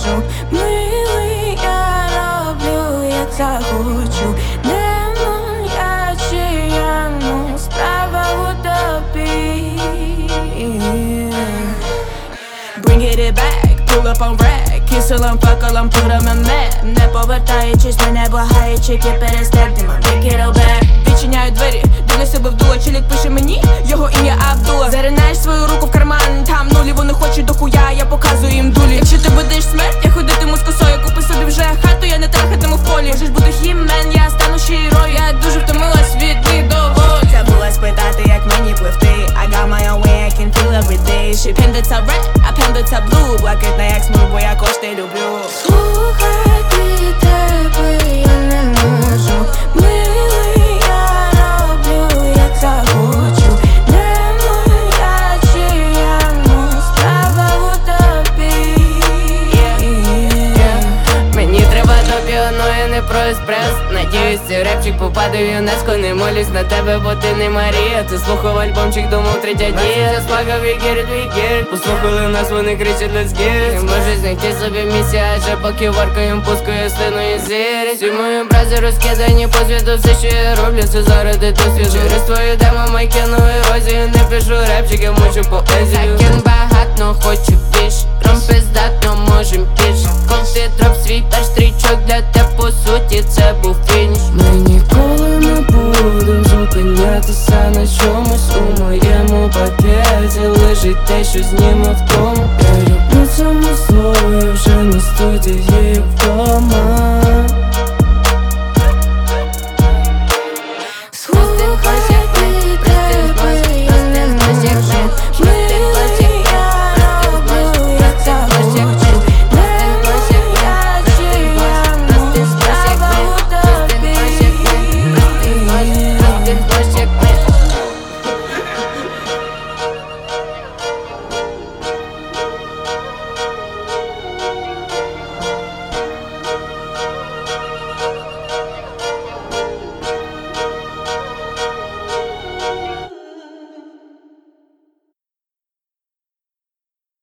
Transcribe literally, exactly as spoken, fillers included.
можу. Милий, я роблю, як захочу. Не моя чи я, ну, справа у тобі. Bring it back, pull up on rack. Киселом, факелом, турами мед. Не повертаючись, мене благаючи, ті перестердимо, make it all back. Відчиняю двері, дивлюсь себе в дуло. Чолік пише мені, його ім'я Абдула. Заринаєш свою руку в карман, там нулі. Вони хочуть до хуя, я показую їм дулі. Якщо ти будеш смерть, я ходитиму з косою. Купи собі вже хату, я не трахатиму в полі. Можеш бути хіммен, я стану щирою. Я дуже втомилась від недоволі. Забула спитати, як мені пливти. I got my own way, I can feel every day. She пендиться red, а пендиться blue. Блакитна як смуг, бо я кошти люблю. Слухати тебе я не можу. Милий, я роблю, як захочу. Не моя чи я, ну, справа у тобі. Мені треба до піаної, не про еспрес. Надіюсь, цей репчик попаде в ЮНЕСКО. Не молюсь на тебе, бо ти не Марія. Ти слухав альбомчик, думав третя дія. Заспагав вігір, вігір. Послухали нас, вони кричать let's get. Не можуть знайти собі місця, адже поки варкаєм пускаю слину і зір. Всі мої образи розкидані по світу. Все, що я роблю, це заради досвіду. Через твою демо майкену ерозію. Не пишу репчик, я мучу поезію. Закен багатно, хочу більш. Ром пиздатно, можем більш. Коли ти дроп свій перш стрічок, для тебе по суті це був фініш. Ми ніколи не будем зупинятися на чомусь. У моєму пакеті лежить те, що зніме втому. Я люблю цьому слові, вже не студії вдома.